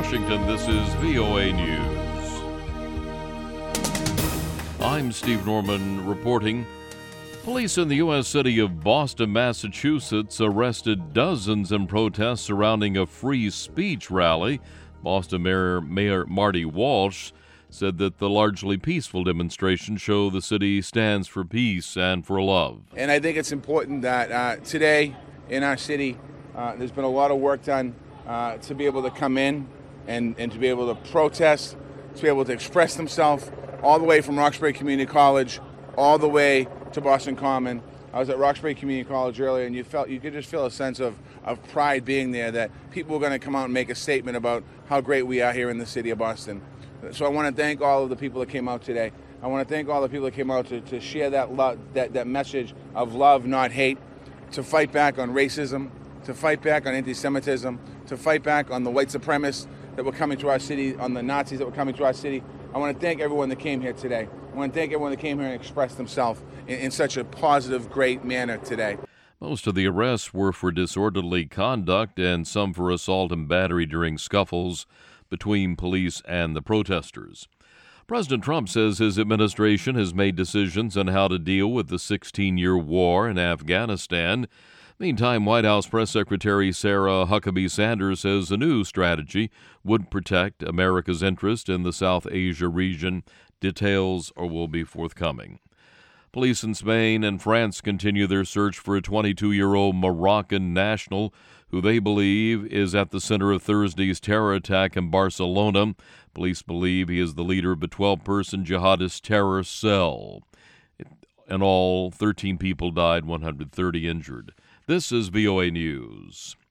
Washington, this is VOA News. I'm Steve Norman reporting. Police in the U.S. city of Boston, Massachusetts arrested dozens in protests surrounding a free speech rally. Boston Mayor Marty Walsh said that the largely peaceful demonstrations show the city stands for peace and for love. And I think it's important that today in our city, there's been a lot of work done to be able to come in and to be able to protest, to be able to express themselves, all the way from Roxbury Community College, all the way to Boston Common. I was at Roxbury Community College earlier, and you could just feel a sense of pride being there, that people were going to come out and make a statement about how great we are here in the city of Boston. So I want to thank all of the people that came out today. I want to thank all the people that came out to share that love, that message of love, not hate, to fight back on racism, to fight back on anti-Semitism, to fight back on the white supremacists that were coming to our city, on the Nazis that were coming to our city. I want to thank everyone that came here today. I want to thank everyone that came here and expressed themselves in such a positive, great manner today. Most of the arrests were for disorderly conduct and some for assault and battery during scuffles between police and the protesters. President Trump says his administration has made decisions on how to deal with the 16-year war in Afghanistan. Meantime, White House Press Secretary Sarah Huckabee Sanders says a new strategy would protect America's interest in the South Asia region. Details will be forthcoming. Police in Spain and France continue their search for a 22-year-old Moroccan national who they believe is at the center of Thursday's terror attack in Barcelona. Police believe he is the leader of a 12-person jihadist terror cell. In all, 13 people died, 130 injured. This is VOA News.